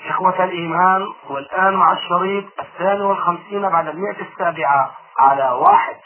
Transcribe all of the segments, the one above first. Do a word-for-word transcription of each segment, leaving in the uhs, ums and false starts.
إخوة الإيمان، والآن مع الشريط الثاني والخمسين بعد المئة السابعة على واحد.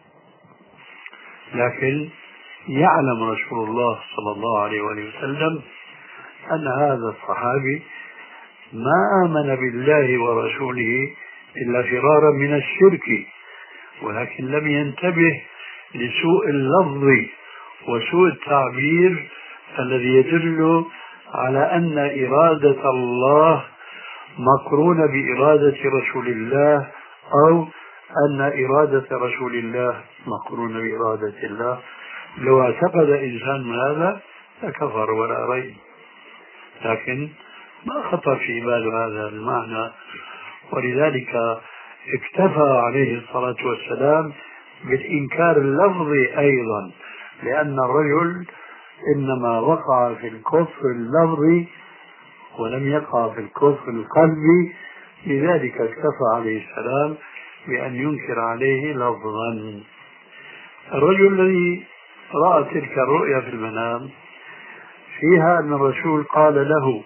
لكن يعلم رسول الله صلى الله عليه وسلم أن هذا الصحابي ما آمن بالله ورسوله إلا فرارا من الشرك، ولكن لم ينتبه لسوء اللفظ وسوء التعبير الذي يدل على أن إرادة الله مقرونة بإرادة رسول الله، أو أن إرادة رسول الله مقرونة بإرادة الله. لو اعتقد إنسان هذا لكفر ولا ريب، لكن ما خطر في باله هذا المعنى، ولذلك اكتفى عليه الصلاة والسلام بالإنكار اللفظي أيضا، لأن الرجل إنما وقع في الكفر اللفظي ولم يقع في الكفر القلبي، لذلك اكتفى عليه السلام بأن ينكر عليه لفظا. الرجل الذي رأى تلك الرؤيا في المنام فيها أن الرسول قال له: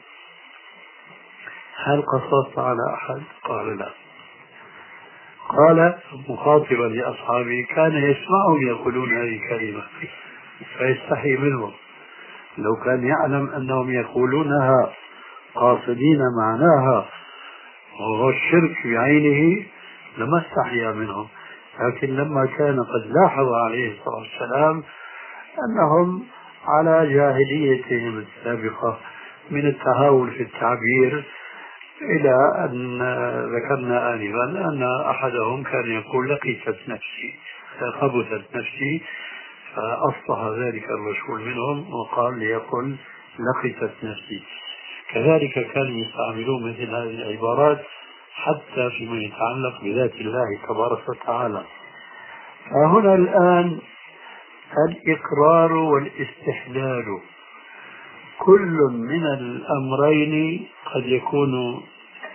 هل قصصت على أحد؟ قال لا. قال مخاطبا لأصحابه: كان يسمعهم يقولون هذه الكلمة فيستحي منهم، لو كان يعلم أنهم يقولونها قاصدين معناها وهو الشرك بعينه لما استحيا منهم. لكن لما كان قد لاحظ عليه الصلاة والسلام أنهم على جاهليتهم السابقة من التهاون في التعبير، إلى أن ذكرنا آنفا أن أحدهم كان يقول: لقيتت نفسي، خبثت نفسي، فأصلح ذلك الرسول منهم وقال ليقل لقيتت نفسي. كذلك كانوا يستعملون مثل هذه العبارات حتى فيما يتعلق بذات الله تبارك وتعالى. فهنا الآن الإقرار والاستحلال كل من الأمرين قد يكون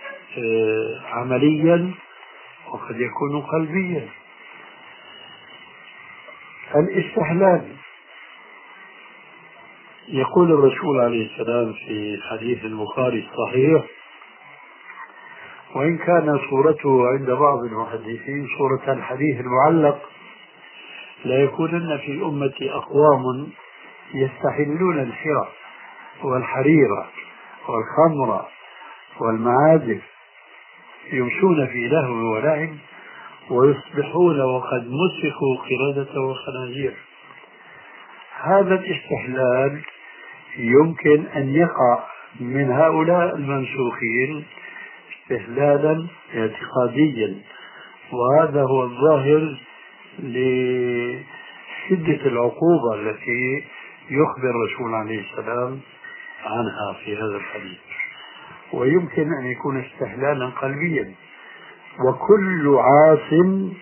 عمليا وقد يكون قلبيا. الاستحلال يقول الرسول عليه السلام في حديث البخاري الصحيح، وإن كان صورته عند بعض المحدثين صورة الحديث المعلق: لا يكونن في أمتي أقوام يستحلون الحرى والحرير والخمر والمعازف، يمشون في لهو ولعب، ويصبحون وقد مسخوا قردة وخنازير. هذا الاستحلال يمكن أن يقع من هؤلاء الممسوخين استحلالا اعتقاديا، وهذا هو الظاهر لشدة العقوبة التي يخبر الرسول عليه السلام عنها في هذا الحديث. ويمكن أن يكون استحلالا قلبيا، وكل عاص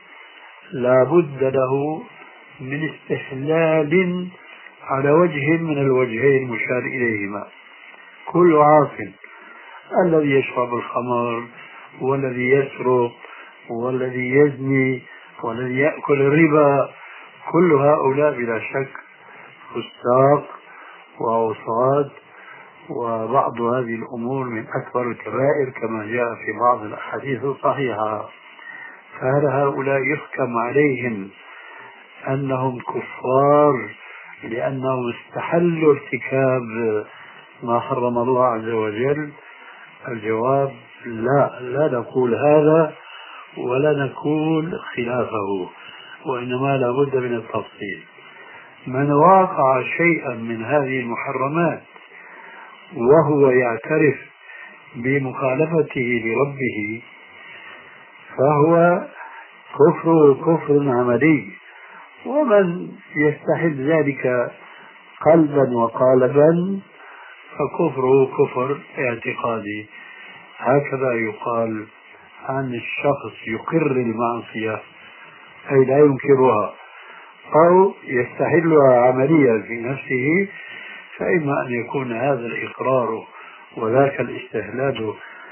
لا بد له من استحلال على وجه من الوجهين المشار إليهما. كل عاص، الذي يشرب الخمر والذي يسرق والذي يزني والذي يأكل الربا، كل هؤلاء بلا شك فساق وأوصاد، وبعض هذه الأمور من أكبر الكبائر كما جاء في بعض الأحاديث الصحيحة. فهل هؤلاء يحكم عليهم أنهم كفار لأنهم استحلوا ارتكاب ما حرم الله عز وجل؟ الجواب لا، لا نقول هذا ولا نقول خلافه، وإنما لا بد من التفصيل. من واقع شيئا من هذه المحرمات وهو يعترف بمخالفته لربه فهو كفر كفر عملي، ومن يستحل ذلك قلبا وقالبا فكفره كفر اعتقادي. هكذا يقال عن الشخص يقر المعصية أي لا ينكرها أو يستحلها عمليا في نفسه، فإما أن يكون هذا الإقرار وذاك الاستحلال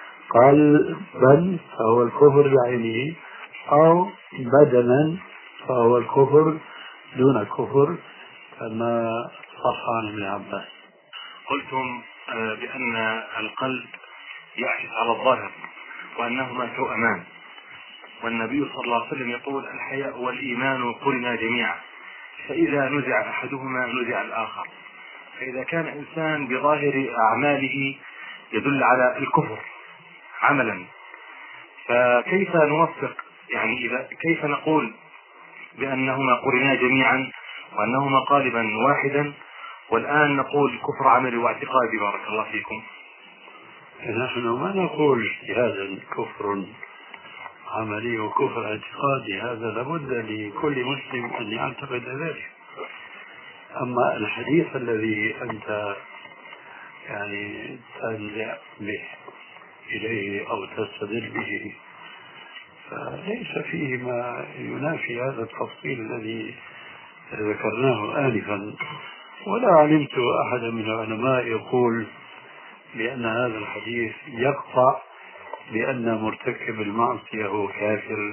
قلبا فهو الكفر بعينه، أو بدنا فهو الكفر دون الكفر، كما صح عن ابن عباس. قلتم بأن القلب يعكس على الظاهر وأنهما توأمان. والنبي صلى الله عليه وسلم يقول: الحياء والإيمان قرنا جميعا، فإذا نزع أحدهما نزع الآخر. فإذا كان إنسان بظاهر أعماله يدل على الكفر عملا، فكيف نوفق؟ يعني إذا كيف نقول بأنهما قرنا جميعا وأنهما قالبا واحدا، والآن نقول كفر عملي واعتقادي؟ بارك الله فيكم. نحن ما نقول اجتهادا كفر عملي وكفر اعتقادي، هذا لابد لكل مسلم أن يعتقد ذلك. أما الحديث الذي أنت يعني تنزع به إليه أو تستدل به فليس فيه ما ينافي هذا التفصيل الذي ذكرناه آنفا، ولا علمت أحدا من العلماء يقول بأن هذا الحديث يقطع بأن مرتكب المعصية هو كافر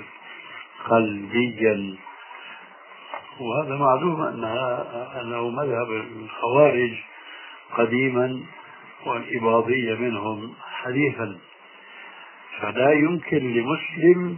قلبيا. وهذا معلوم أنها أنه مذهب الخوارج قديما والإباضية منهم حديثا، فلا يمكن لمسلم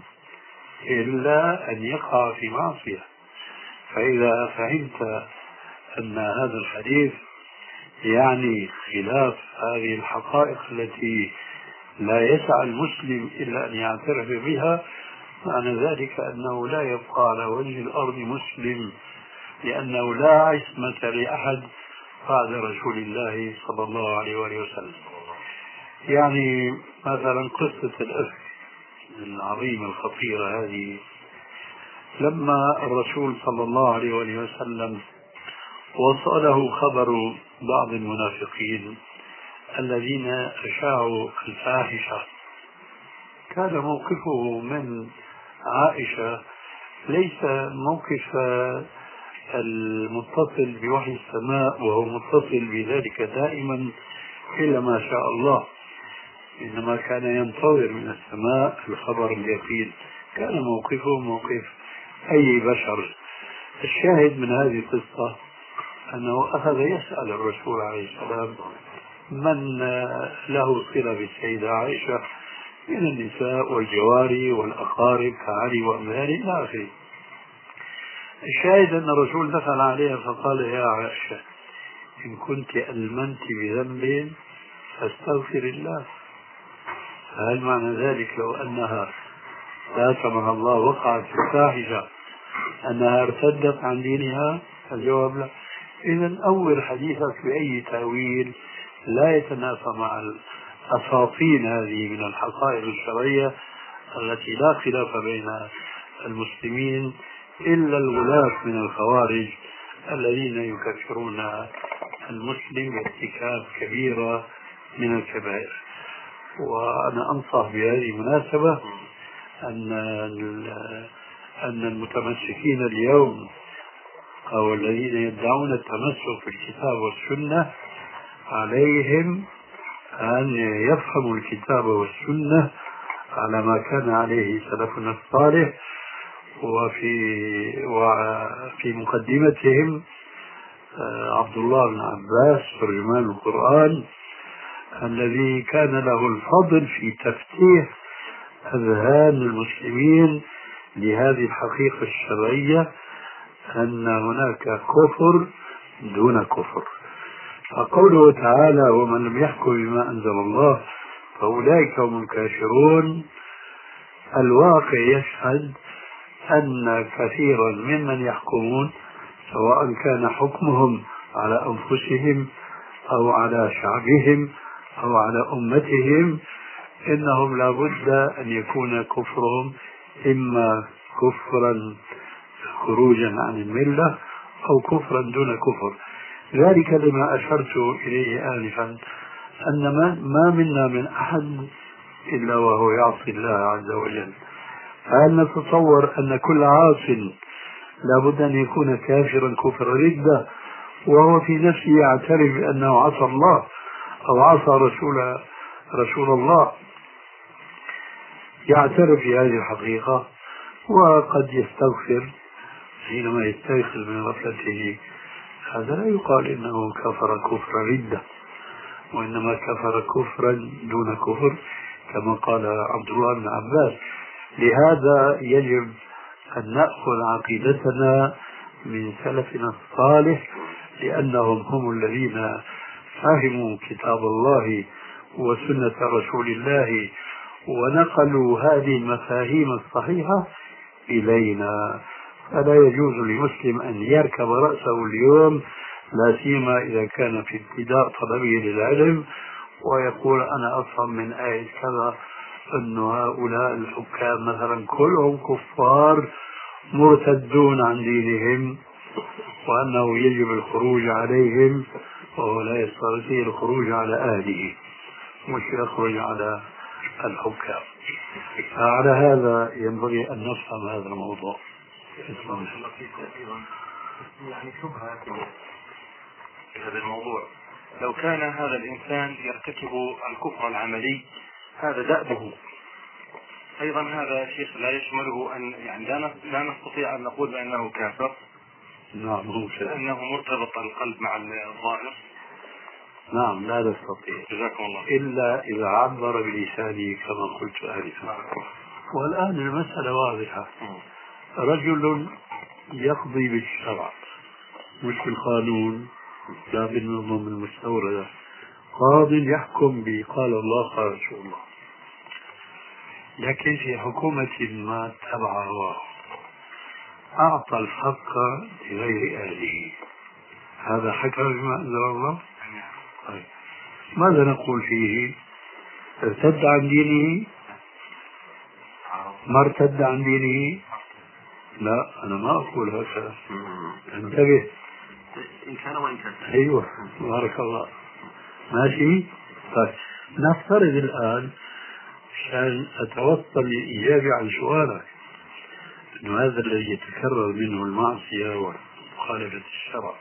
إلا أن يقع في معصية. فإذا فهمت أن هذا الحديث يعني خلاف هذه الحقائق التي لا يسع المسلم إلا أن يعترف بها، معنى ذلك أنه لا يبقى على وجه الأرض مسلم، لأنه لا عصمة لأحد بعد رسول الله صلى الله عليه وآله وسلم. يعني مثلا قصة الأفك العظيمة الخطيرة هذه، لما الرسول صلى الله عليه وآله وسلم وصله خبر بعض المنافقين الذين أشاعوا الفاحشة، كان موقفه من عائشة ليس موقف المتصل بوحي السماء وهو متصل بذلك دائما إلا ما شاء الله، إنما كان ينتظر من السماء الخبر اليقين. كان موقفه موقف أي بشر. الشاهد من هذه القصة أنه أخذ يسأل الرسول عليه السلام من له صلة بالسيدة عائشة من النساء والجواري والأقارب كعلي وأمثاله إلى آخره. الشاهد أن الرسول دخل عليها فقال: يا عائشة، إن كنت ألمنت بذنب فاستغفر الله. هل معنى ذلك لو أنها لا سمح الله وقعت في الفاحشة أنها ارتدت عن دينها؟ الجواب لا. إذن أول حديثك بأي تأويل لا يتنافى مع الأساطين هذه من الحقائق الشرعية التي لا خلاف بين المسلمين إلا الغلاة من الخوارج الذين يكفرون المسلم بارتكاب كبيرة من الكبائر. وأنا أنصح بهذه المناسبة أن أن المتمسكين اليوم أو الذين يدعون التمسك في الكتاب والسنة عليهم أن يفهموا الكتاب والسنة على ما كان عليه سلفنا الصالح، وفي وفي مقدمتهم عبد الله بن عباس ترجمان القرآن الذي كان له الفضل في تفتيح أذهان المسلمين لهذه الحقيقة الشرعية أن هناك كفر دون كفر. فقوله تعالى: ومن لم يحكم بما أنزل الله فأولئك هم الكافرون، الواقع يشهد أن كثيرا ممن يحكمون سواء كان حكمهم على أنفسهم أو على شعبهم أو على أمتهم إنهم لا بد أن يكون كفرهم إما كفرا خروجا عن الملة أو كفرا دون كفر. ذلك لما أشرت إليه آنفا أن ما منا من أحد إلا وهو يعصي الله عز وجل. فهل نتصور أن كل عاص لا بد أن يكون كافرا كفر ردة وهو في نفسه يعترف بأنه عصى الله أو عصى رسول رسول الله؟ يعترف بهذه الحقيقة وقد يستغفر حينما يستيقظ من غفلته. هذا لا يقال إنه كفر كفر ردة، وإنما كفر كفرا دون كفر كما قال عبد الله بن عباس. لهذا يجب أن نأخذ عقيدتنا من سلفنا الصالح، لأنهم هم الذين فهموا كتاب الله وسنة رسول الله ونقلوا هذه المفاهيم الصحيحة إلينا. فلا يجوز لمسلم أن يركب رأسه اليوم، لا سيما إذا كان في ابتداء طلبه للعلم، ويقول أنا أفهم من آية كذا أن هؤلاء الحكام مثلا كلهم كفار مرتدون عن دينهم، وأنه يجب الخروج عليهم، وهو لا يستطيع الخروج على أهله، مش يخرج على الحكام. فعلى هذا ينبغي أن نفهم هذا الموضوع. يعني شبهة في هذا الموضوع، لو كان هذا الإنسان يرتكب الكفر العملي هذا دأبه، أيضا هذا شيخ لا يشمله أن يعني لا نستطيع أن نقول بأنه كافر. نعم، هو لأنه مرتبط القلب مع الظاهر. نعم، لا نستطيع. جزاكم الله. إلا إذا عبر بلسانه كما قلت آنفا. والآن المسألة واضحة. رجل يقضي بالشرع مش بالقانون، لا بالنظم المستوردة، قاض يحكم بقال الله قال رسول الله، لكن في حكومة ما تبع هواه أعطى الحق لغير أهله، هذا حكم بما أنزل الله. طيب ماذا نقول فيه؟ ارتد عن دينه؟ ما ارتد عن دينه؟ لا، أنا ما أقول هكذا، انتبه. إن كان وإن كان. أيوة، بارك الله. ماشي. طيب نفترض الآن عشان أتوصل للإجابة عن سؤالك أنه هذا الذي يتكرر منه المعصية ومخالفة الشرع،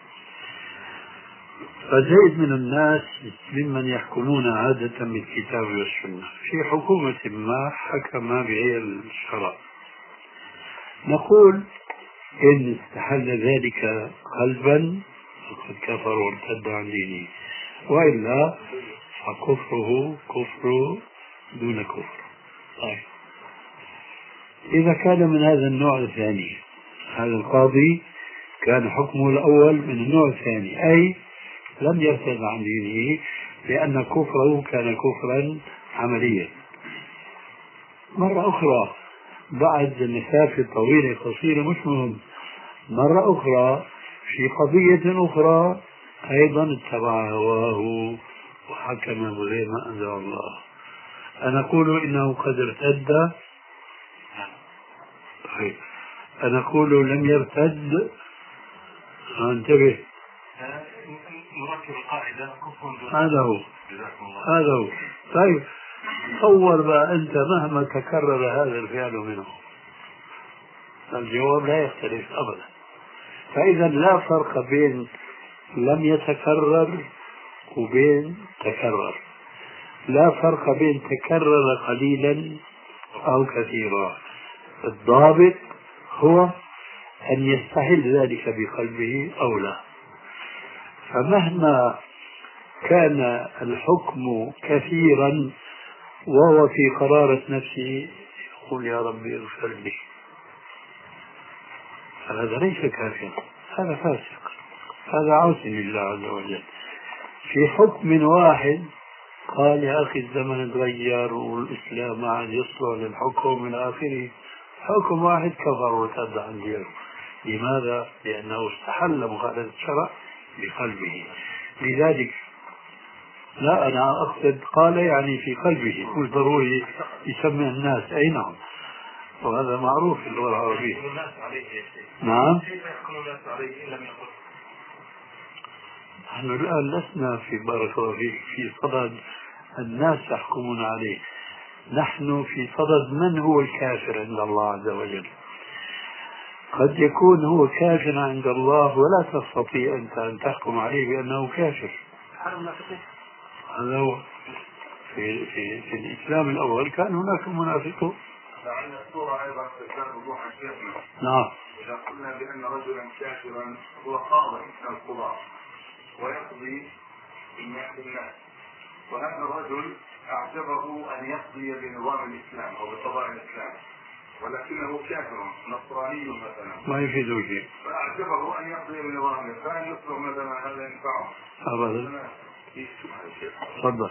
فزيد من الناس ممن يحكمون عادة بالكتاب والسنة في حكومة ما حكم بغير الشرع، نقول إن استحل ذلك قلبا فقد كفر وارتد عن دينه، وإلا فكفره كفر دون كفر. طيب إذا كان من هذا النوع الثاني، هذا القاضي كان حكمه الأول من النوع الثاني، أي لم يرتد عن دينه لأن كفره كان كفرا عمليا. مرة أخرى بعد مسافة طويلة قصيرة مش مهم، مرة أخرى في قضية أخرى أيضا اتبع هواه وحكم بغير ما أنزل الله، أنا أقول إنه قد ارتد. طيب أنا أقول لم يرتد. انتبه، مركب القاعدة كفر. هذا هو هذا هو. طيب تصور بقى أنت مهما تكرر هذا الفعل منه، الجواب لا يختلف أبدا. فإذا لا فرق بين لم يتكرر وبين تكرر، لا فرق بين تكرر قليلا أو كثيرا، الضابط هو أن يستحل ذلك بقلبه أو لا. فمهما كان الحكم كثيرا وهو في قرارة نفسه يقول يا ربي اغفر لي، هذا ليس كافرا، هذا فاسق، هذا عاصي لله عز وجل. في حكم واحد قال يا أخي الزمن تغير والإسلام ما عاد يصلح للحكم من آخره، حكم واحد كفر وارتد عن دينه. لماذا؟ لأنه استحل مخالفة الشرع بقلبه. لذلك لا أنا أقصد قال يعني في قلبه، مش ضروري يسمي الناس. أي نعم، وهذا معروف في اللغة العربية. نعم، نحن الآن لسنا في بارك الله فيك في صدد الناس يحكمون عليه، نحن في صدد من هو الكافر عند الله عز وجل. قد يكون هو كافر عند الله ولا تستطيع أنت أن تحكم عليه بأنه كافر. هذا هو. في, في, في الإسلام الأول كان هناك منافقون. لعل الصورة أيضا تزداد وضوحا شيخنا. نعم. إذا قلنا بأن رجلا كافرا هو قاضي من القضاة ويقضي بنيات الناس، وهذا الرجل أعجبه أن يقضي بنظام الإسلام أو بقضاء الإسلام، ولكنه كافر نصراني مثلا ما يفيده شيء، فأعجبه أن يقضي بنظام، فهل يصبح مثلا هذا ينفعه؟ أبدا. تفضل.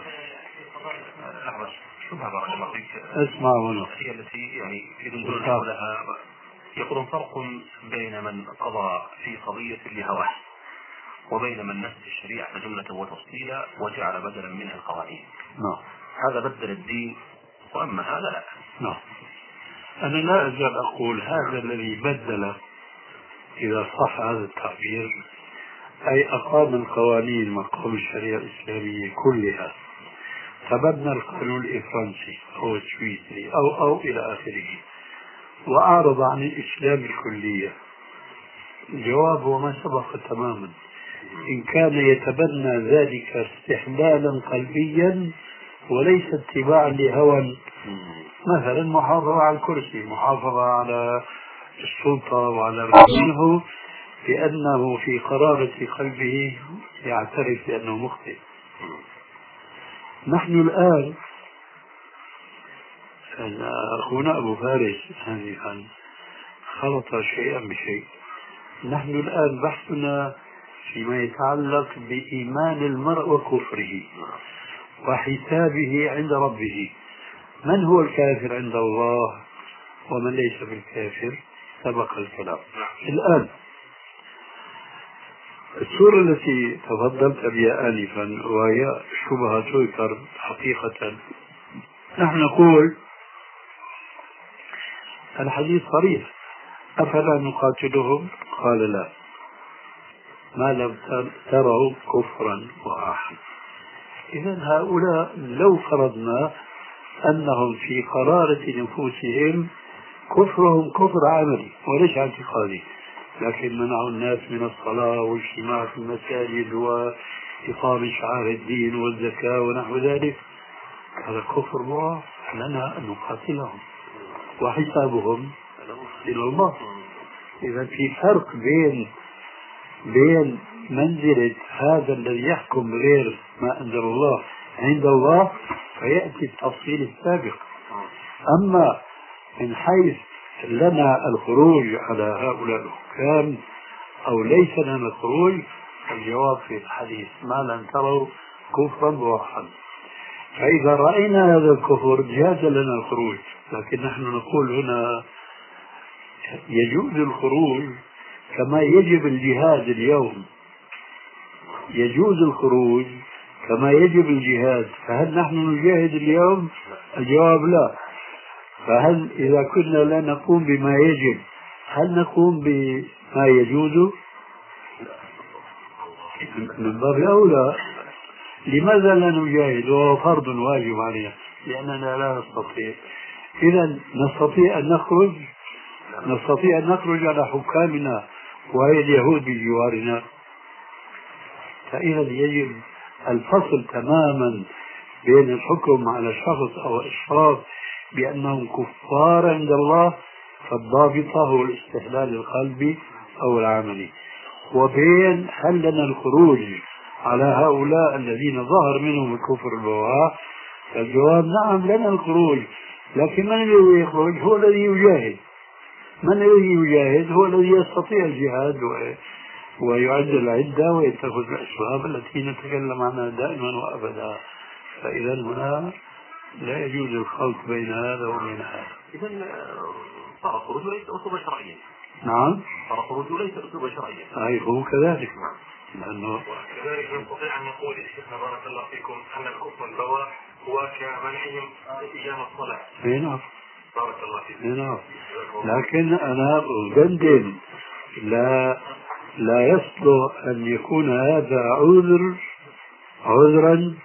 شبهة بارك الله فيك. اسمع هنا. هي التي يعني يدندون حولها، يقولون فرق بين من قضى في قضية لهواه وبين من نسج الشريعة جملة وتفصيلا وجعل بدلا منها القوانين. نعم. هذا بدل الدين، وأما هذا لا. نعم. أنا لا أزال أقول هذا الذي بدل، إذا صح هذا التعبير، أي أقام القوانين مقام الشريعة الإسلامية كلها، تبنى القانون الفرنسي أو السويسري أو أو إلى آخره، وأعرض عن الإسلام الكلية. الجواب هو ما سبق تماما. إن كان يتبنى ذلك استحلالا قلبيا وليس اتباعا لهوى، مثلا محافظة على الكرسي، محافظة على السلطة وعلى ركنه، لأنه في قرارة قلبه يعترف بأنه مخطئ. نحن الآن، أخونا أبو فارس آنفا خلط شيئا بشيء، نحن الآن بحثنا فيما يتعلق بإيمان المرء وكفره وحسابه عند ربه. من هو الكافر عند الله ومن ليس بالكافر سبق الكلام. الآن السورة التي تفضلت بها آنفا وهي شبهة تذكر حقيقة، نحن نقول الحديث صريح: أفلا نقاتلهم؟ قال لا، ما لم تروا كفرا واحد. إذن هؤلاء لو فرضنا أنهم في قرارة نفوسهم كفرهم كفر عملي وليس اعتقادي، لكن منعوا الناس من الصلاة والاجتماع في المساجد وإقام شعائر الدين والزكاة ونحو ذلك، هذا كفر واضح، لنا أن نقاتلهم وحسابهم إلى الله. إذا في فرق بين بين منزلة هذا الذي يحكم بغير ما أنزل الله عند الله، فيأتي التفصيل السابق. أما من حيث لنا الخروج على هؤلاء الحكام أو ليس لنا الخروج، الجواب في الحديث: ما لم تروا كفرا بواحا. فإذا رأينا هذا الكفر جاز لنا الخروج، لكن نحن نقول هنا يجوز الخروج كما يجب الجهاد اليوم، يجوز الخروج كما يجب الجهاد. فهل نحن نجاهد اليوم؟ الجواب لا. فهل إذا كنا لا نقوم بما يجب هل نقوم بما يجوز؟ من باب أولى. لماذا لا نجاهد وهو فرض واجب علينا؟ لأننا لا نستطيع. إذا نستطيع أن نخرج نستطيع أن نخرج على حكامنا وهي اليهود بجوارنا. فإذا يجب الفصل تماما بين الحكم على شخص أو أشخاص بأنهم كفار عند الله، فالضابطة هو الاستحلال القلبي أو العملي، وبين هل لنا الخروج على هؤلاء الذين ظهر منهم الكفر البواح. الجواب: نعم لنا الخروج، لكن من الذي يخرج؟ هو الذي يجاهد. من الذي يجاهد؟ هو الذي يستطيع الجهاد ويعد العدة ويتخذ الأسباب التي نتكلم عنها دائما وأبدا. فإذا هنا لا يجوز الخلط بين هذا وبين هذا. إذن صار خروج ليس أسلوبا شرعيا. نعم، صار خروج ليس أسلوبا شرعيا. أي هو كذلك. لأنه وكذلك نستطيع أن نقول شيخنا بارك الله فيكم أن الكفر البواح هو كمنعهم أيام الصلاة. أي نعم. بارك الله فيكم. أي نعم. لكن أنا أجندم لا لا يصلح أن يكون هذا عذر عذرا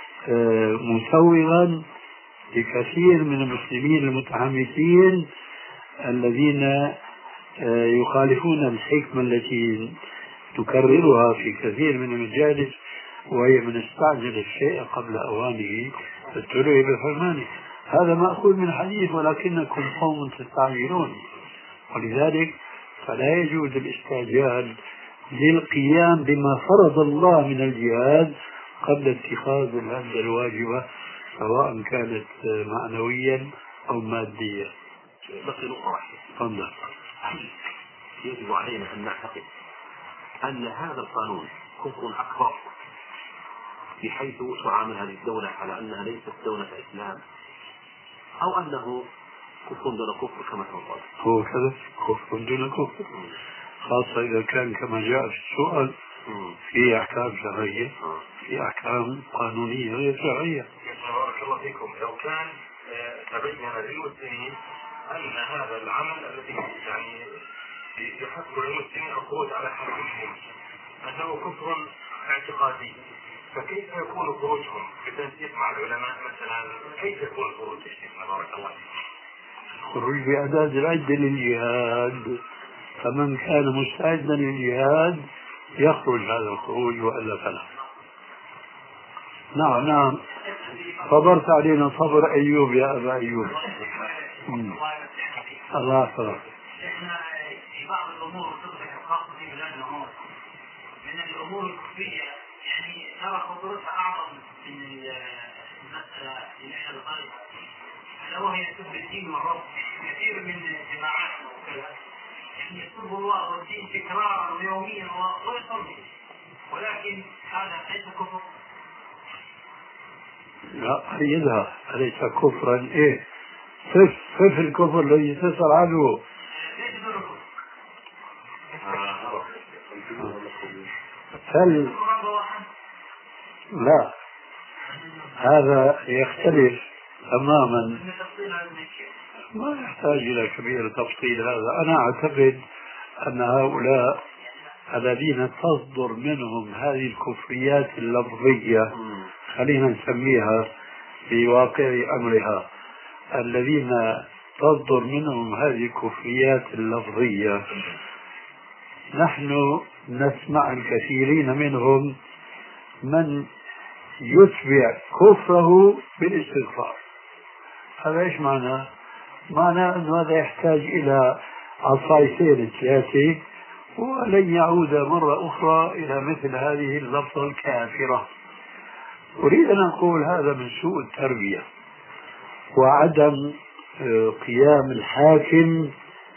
مسوغا لكثير من المسلمين المتحمسين الذين يخالفون الحكمة التي تكررها في كثير من المجالس، وهي من استعجل الشيء قبل أوانه فاتبعوا بحرمانه. هذا مأخوذ من حديث: ولكنكم قوم تستعجلون. ولذلك فلا يجوز الاستعجال للقيام بما فرض الله من الجهاد قبل اتخاذ الهمزة الواجبة سواء كانت معنويا أو ماديا. بقي نقطة واحدة. تفضل. يجب علينا أن نعتقد أن هذا القانون كفر أكبر بحيث تعامل هذه الدولة على أنها ليست دولة إسلام، أو أنه كفر دون كفر كما تفضل. هو كذا كفر دون كفر، خاصة إذا كان كما جاء في السؤال في أحكام شرعية في أحكام قانونية غير شرعية. بارك الله فيكم. لو كان تبين للمسلمين أن هذا العمل الذي يعني يحث المسلمين الخروج على حرمهم أنه كفر اعتقادي، فكيف يكون خروجهم بالتنسيق مع العلماء مثلا؟ كيف يكون الخروج يا شيخنا بارك الله فيكم؟ الخروج بأعداد العدة للجهاد، فمن كان مستعدا للجهاد يخرج هذا الخروج وإلا فلا. نعم نعم، صبرت علينا صبر أيوب يا أبا أيوب. الله يحفظك. احنا في بعض الامور خاصه في بلادنا هون من الامور الكفريه يعني ترى خطورتها اعظم من المساله اللي احنا بنطالبها، الا وهي سب الدين والرب. كثير من جماعاتنا وكذا يعني يسب الله والدين تكرارا ويوميا ويصلي، ولكن هذا ليس كفر. لا أيدها، أليس كفرا؟ إيه صف صف الكفر الذي تسأل عنه. هل لا هذا يختلف تماما، ما يحتاج إلى كبير تفصيل هذا. أنا أعتقد أن هؤلاء الذين تصدر منهم هذه الكفريات اللفظية، خلينا نسميها في واقع أمرها، الذين تصدر منهم هذه الكفريات اللفظية، نحن نسمع الكثيرين منهم من يتبع كفره بالاستغفار. هذا ايش معناه؟ معناه أن هذا يحتاج إلى عصايتين ثلاثة ولن يعود مرة أخرى إلى مثل هذه اللفظة الكافرة. أريد أن أقول هذا من سوء التربية وعدم قيام الحاكم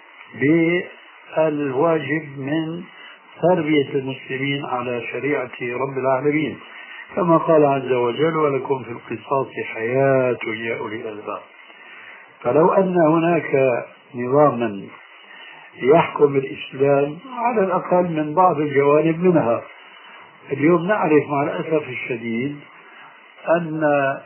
بالواجب من تربية المسلمين على شريعة رب العالمين، كما قال عز وجل: ولكم في القصاص حياة يا أولي الألباب. فلو أن هناك نظاما يحكم الإسلام على الأقل من بعض الجوانب منها، اليوم نعرف مع الأسف الشديد أن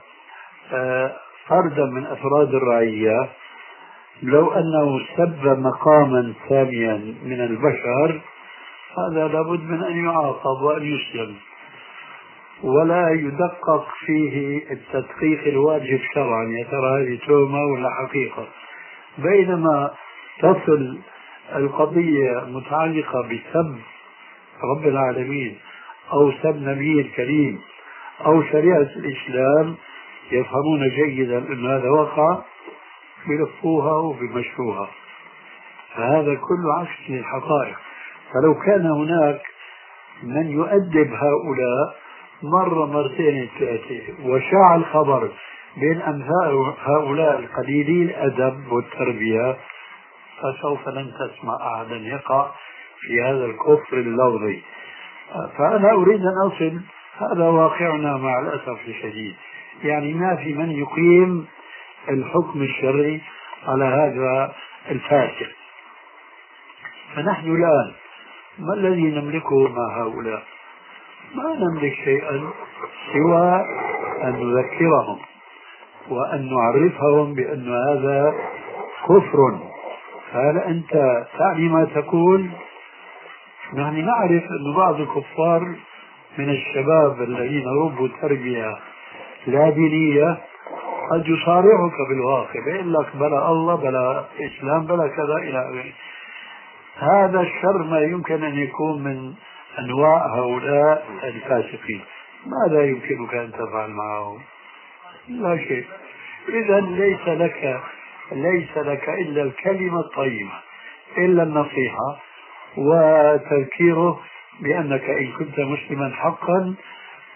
فردا من أفراد الرعية لو أنه سب مقاما ثانيا من البشر هذا لابد من أن يعاقب وأن يسلم، ولا يدقق فيه التدقيق الواجب شرعا، يا ترى هذه تهمة ولا حقيقة. بينما تصل القضية متعلقة بسب رب العالمين أو سب نبيه الكريم أو شريعة الإسلام يفهمون جيدا أن هذا وقع، بلفوها وبمشروها. فهذا كله عكس للحقائق. فلو كان هناك من يؤدب هؤلاء مرة مرتين ثلاثة وشاع الخبر بين أمثال هؤلاء القليلي الأدب والتربية، فسوف لن تسمع أحدا يقع في هذا الكفر اللفظي. فأنا أريد أن أصل هذا واقعنا مع الأسف الشديد، يعني ما في من يقيم الحكم الشرعي على هذا الفاسق. فنحن الآن ما الذي نملكه مع هؤلاء؟ ما نملك شيئا سوى أن نذكرهم وأن نعرفهم بأن هذا كفر. فهل أنت تعني ما تقول؟ نحن نعرف أن بعض الكفار من الشباب الذين ربوا تربية لا دينية قد يصارعك بالواقع، يقول لك بلا الله بلا إسلام بلا كذا إلى آخره. هذا الشر ما يمكن أن يكون من أنواع هؤلاء الفاسقين. ماذا يمكنك أن تفعل معهم؟ لا شيء. إذا ليس لك ليس لك إلا الكلمة الطيبة، إلا النصيحة وتذكيره بأنك إن كنت مسلما حقا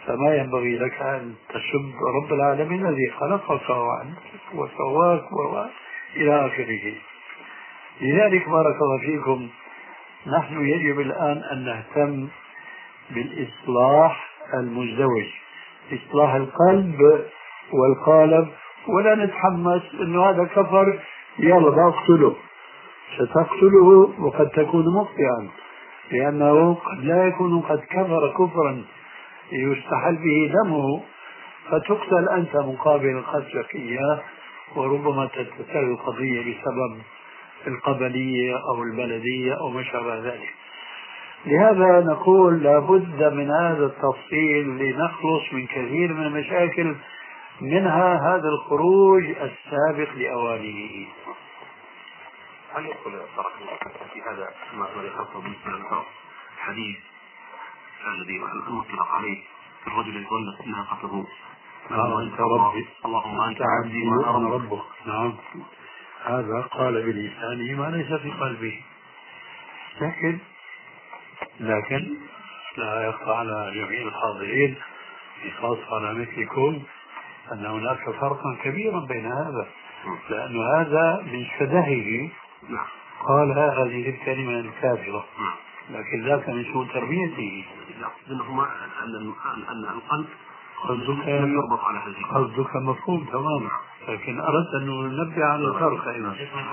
فما ينبغي لك أن تسب رب العالمين الذي خلقك وسواك إلى آخره. لذلك بارك الله فيكم، نحن يجب الآن أن نهتم بالإصلاح المزدوج، إصلاح القلب والقالب، ولا نتحمس أنه هذا كفر يلا بقتله. ستقتله وقد تكون مخطئا، لأنه قد لا يكون قد كفر كفرا يستحل به دمه، فتقتل أنت مقابل قتلك إياه، وربما تتساوي القضية بسبب القبلية أو البلدية أو ما شابه ذلك. لهذا نقول لابد من هذا التفصيل لنخلص من كثير من المشاكل، منها هذا الخروج السابق لأوانه. هل يدخل في هذا ما يخص بالنسبة حديث الذي المطلق عليه الرجل يقول ناقته أنت ربي اللهم أنت عبدي وأنا ربك؟ نعم، هذا قال بلسانه ما ليس في قلبه، لكن لكن لا يخفى على جميع الحاضرين بخاصة على مثلكم أن هناك فرقا كبيرا بين هذا، لأن هذا من شبهه قال هذه الكلمة الكافرة، لكن ذاك من سوء تربيته. لأنهما أن أن القلب قصدك يربط على هذه قصدك مفهوم تماما، لكن أردت أن ننبه على الفرق أيضا.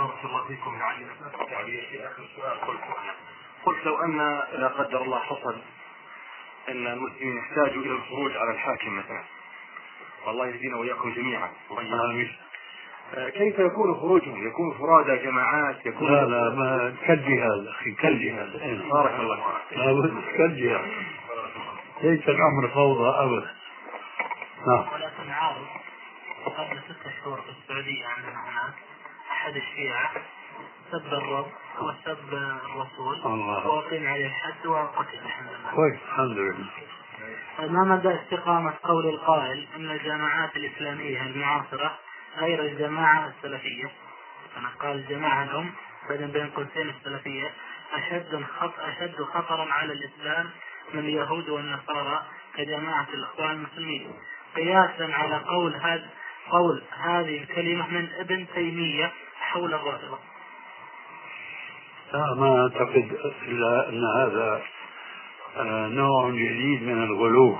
قلت لو أن لا قدر الله حصل أن المسلمين يحتاجوا إلى الخروج على الحاكم مثلا، والله يهدينا وإياكم جميعا، كيف يكون خروجهم؟ يكون فرادى جماعات؟ يكون لا لا ما كالجهاد أخي، كالجهاد. بارك الله لا كالجهاد، ليس الأمر فوضى أبدا. نعم. ولكن عارض قبل ستة شهور في السعودية عندنا هناك أحد الشيعة سب الرب وسب الرسول وقيم عليه الحد وقتل الحمد لله. كويس الحمد لله. ما مدى استقامة قول القائل أن الجماعات الإسلامية المعاصرة غير الجماعة السلفية؟ أنا قال الجماعة الأم بدل بين قوسين السلفية أشد خط أشد خطرا على الإسلام من اليهود والنصارى كجماعة الإخوان المسلمين، قياسا على قول هذا قول هذه الكلمة من ابن تيمية حول الرافضة. لا ما أعتقد إلا أن هذا نوع جديد من الغلو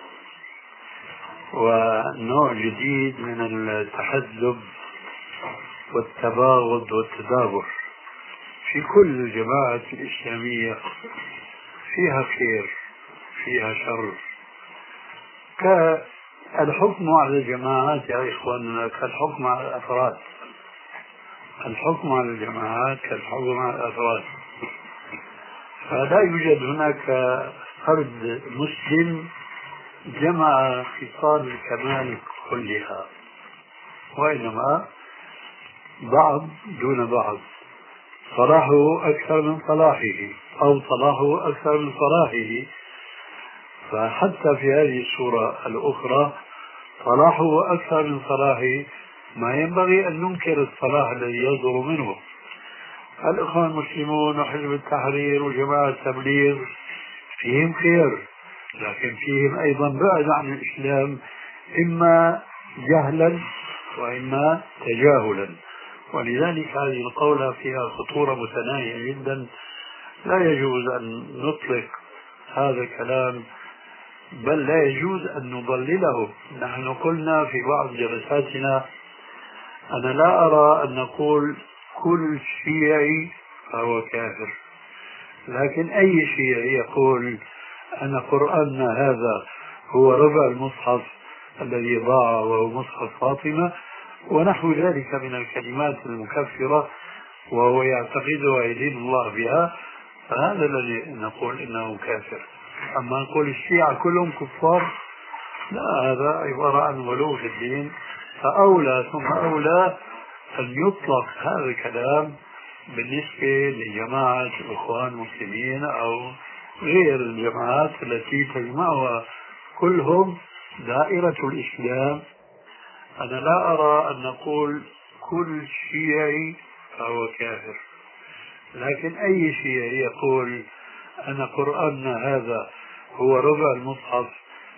ونوع جديد من التحزب والتباغض والتدابر. في كل الجماعات الإسلامية فيها خير فيها شر، كالحكم على الجماعات يا إخواننا كالحكم على الأفراد، الحكم على الجماعات كالحكم على الأفراد. فلا يوجد هناك فرد مسلم جمع خصال الكمال كلها، وإنما بعض دون بعض، صلاحه أكثر من صلاحه أو صلاحه أكثر من صلاحه. فحتى في هذه الصورة الأخرى صلاحه أكثر من صلاحه، ما ينبغي أن ننكر الصلاح الذي يصدر منه. الإخوان المسلمون وحزب التحرير وجماعة التبليغ فيهم خير، لكن فيهم أيضا بعد عن الإسلام إما جهلا وإما تجاهلا، ولذلك هذه القولة فيها خطورة متناهية جدا، لا يجوز أن نطلق هذا الكلام، بل لا يجوز أن نضلله. نحن قلنا في بعض جلساتنا أنا لا أرى أن نقول كل شيعي فهو كافر، لكن أي شيعي يقول أن قرآننا هذا هو ربع المصحف الذي ضاع وهو مصحف فاطمة ونحو ذلك من الكلمات المكفرة وهو يعتقد ويدين الله بها، فهذا الذي نقول إنه كافر. أما نقول الشيعة كلهم كفار، لا، هذا عبارة عن غلو في الدين. فأولى ثم أولى أن يطلق هذا الكلام بالنسبة لجماعة الإخوان المسلمين أو غير الجماعات التي تجمعها كلهم دائرة الإسلام. أنا لا أرى أن نقول كل شيعي فهو كافر، لكن أي شيعي يقول أن قرآننا هذا هو ربع المصحف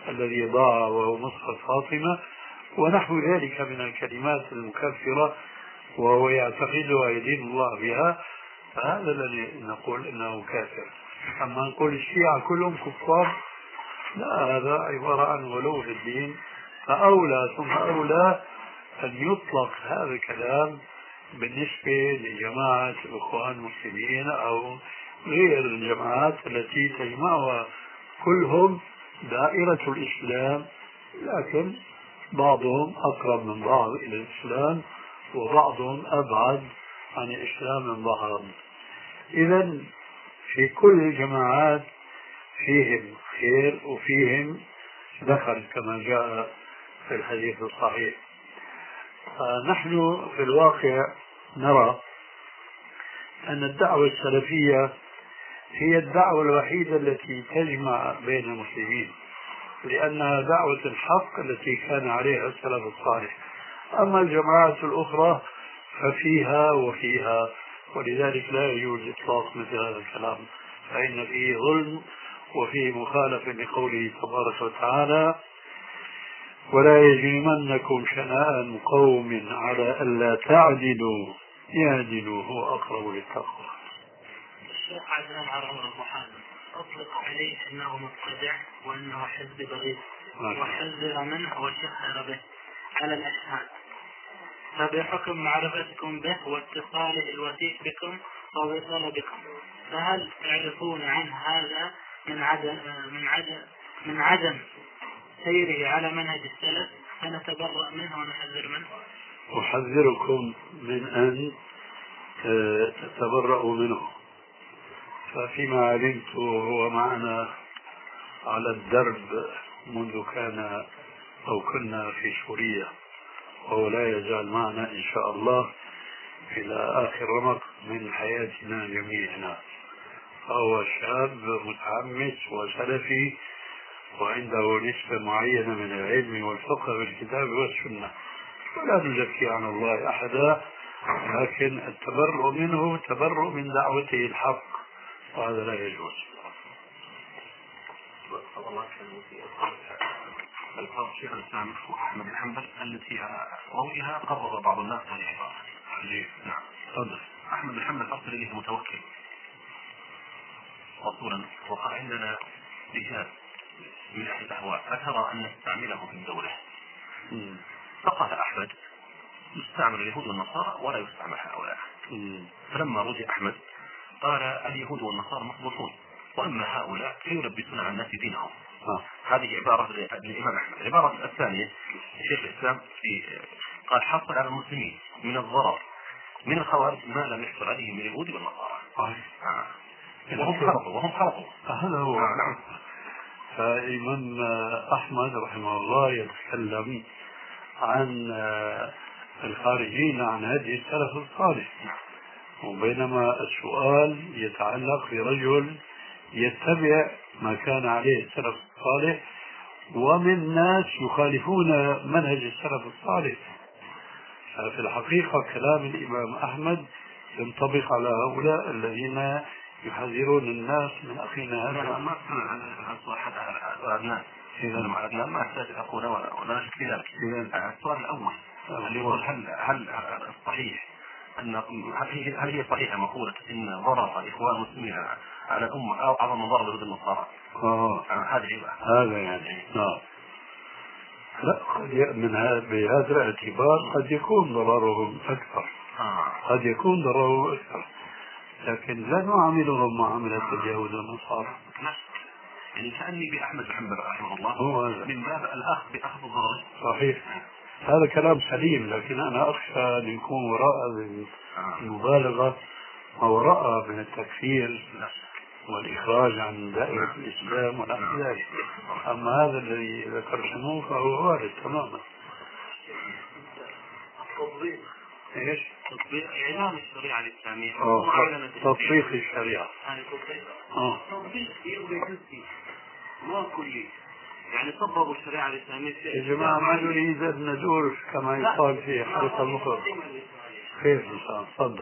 الذي ضاع وهو مصحف فاطمة ونحو ذلك من الكلمات المكفرة وهو يعتقدها يدين الله بها، فهذا الذي نقول انه كافر. اما نقول الشيعة كلهم كفار، لا، هذا عبارة عن غلو في الدين. فأولى ثم أولى أن يطلق هذا الكلام بالنسبة لجماعة الإخوان المسلمين أو غير الجماعات التي تجمعها كلهم دائرة الإسلام، لكن بعضهم أقرب من بعض إلى الإسلام وبعضهم أبعد عن الإسلام من بعض. إذن في كل الجماعات فيهم خير وفيهم دخل كما جاء في الحديث الصحيح. نحن في الواقع نرى أن الدعوة السلفية هي الدعوة الوحيدة التي تجمع بين المسلمين، لأنها دعوة الحق التي كان عليها السلف الصالح. أما الجماعات الأخرى ففيها وفيها، ولذلك لا يجوز إطلاق مثل هذا الكلام، فإن فيه ظلم وفيه مخالفة لقوله تبارك وتعالى: ولا يجرمنكم شنآن قوم على ألا تعدلوا اعدلوا هو أقرب للتقوى. الشيخ عدنان عرض المحامي أطلق عليه أنه مبتدع وأنه حزب بغيض وحذر منه وشهر به على الأشهاد، فبحكم معرفتكم به واتصاله الوثيق بكم ووصل بكم، فهل تعرفون عن هذا من عدم من عدم من عدم سيره على منهج السلف فنتبرأ منه ونحذر منه؟ أحذركم من أن تتبرأوا منه، ففيما علمت هو معنا على الدرب منذ كان أو كنا في سوريا، وهو لا يزال معنا إن شاء الله إلى آخر رمق من حياتنا جميعنا. فهو شاب متحمس وسلفي وعنده نسبة معينة من العلم والفقه بالكتاب والسنة، ولا نزكي عن الله أحدا، لكن التبرؤ منه تبرؤ من دعوته الحق، وهذا لا يجوز. الفاظ شيخ الاسلام احمد بن حنبل التي رويها قرر بعض الناس هذه العباره. نعم. تفضل. احمد بن حنبل ارسل اليه متوكل رسولا وقال عندنا رجال من اهل الاهواء اترى ان نستعمله في الدوله. فقال احمد: يستعمل اليهود والنصارى ولا يستعمل هؤلاء. فلما رجع احمد قال: اليهود والنصارى مخبوطون واما هؤلاء فيلبسون على الناس دينهم. آه. هذه عبارة للإمام أحمد. العبارة الثانية شيخ الإسلام في قال: حصل على المسلمين من الضرر من الخوارج ما لم يحصل عليه من اليهود والنصارى. آه. آه. وهم خلقوا وهم خلقوا هذا هو. آه. نعم. فالإمام أحمد رحمه الله يتكلم عن الخارجين عن هذه السلف الصالح، وبينما السؤال يتعلق برجل يتبع ما كان عليه السلف الصالح ومن ناس يخالفون منهج السلف الصالح. في الحقيقة كلام الإمام أحمد ينطبق على هؤلاء الذين يحذرون الناس من أخينا هذا. ما أردنا إذا ما أردنا ما أحتاج أقول ولا نشك في ذلك. السؤال الأول اللي يقول هل هل صحيح أن هل هي صحيحة مقولة إن ضرر الإخوان المسلمين على الأمة أو أعظم ضرر ضد النصارى؟ آه هذا هذا يعني نعم. لا، قد من هذا بهذا الاعتبار قد يكون ضررهم أكثر. آه. قد يكون ضررهم أكثر، لكن لا نعاملهم معاملة اليهود والنصارى. يعني كأني بأحمد بن حنبل رحمه الله هو من باب الأخذ بأخذ الضرر. صحيح، هذا كلام سليم، لكن أنا أخشى أن يكون وراء المبالغة أو وراء من التكفير والإخراج عن دائرة الإسلام ونحو ذلك. أما هذا الذي ذكرتموه فهو وارد تماما. تطبيق ايش؟ تطبيق إعلان الشريعة الإسلامية. تطبيق الشريعة. يعني تطبيق. اه. تطبيق يبغى جزئي ما كلي. يعني طبقوا الشريعة الإسلامية. يا جماعة ما نريد أن ندور كما يقال في حلقة المخرج. خير إن شاء الله. تفضل.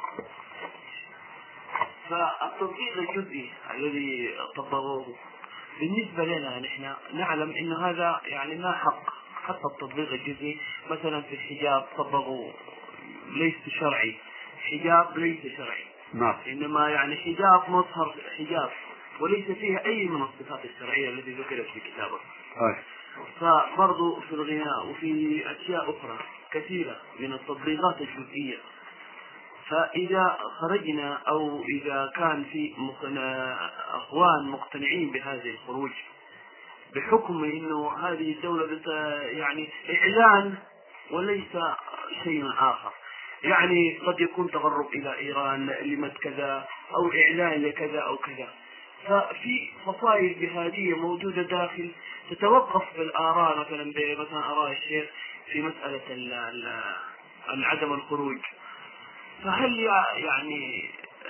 فالتطبيق الجزئي الذي طبقوه بالنسبة لنا نحن نعلم إن هذا يعني ما حق، حتى التطبيق الجزئي مثلا في الحجاب طبقوا ليس شرعي، حجاب ليس شرعي، نعم. إنما يعني حجاب مظهر حجاب وليس فيها أي من الصفات الشرعية التي ذكرت في كتابه. فبرضو في الغناء وفي أشياء أخرى كثيرة من التطبيقات الجزئية. فإذا خرجنا أو إذا كان في أخوان مقتنعين بهذه الخروج بحكم إنه هذه الدولة يعني إعلان وليس شيء آخر، يعني قد يكون تغرب إلى إيران لمد كذا أو إعلان لكذا أو كذا، ففي فصائل جهادية موجودة داخل تتوقف بالآراء، مثلا مثلا آراء الشيخ في مسألة عدم الخروج. فهل يعني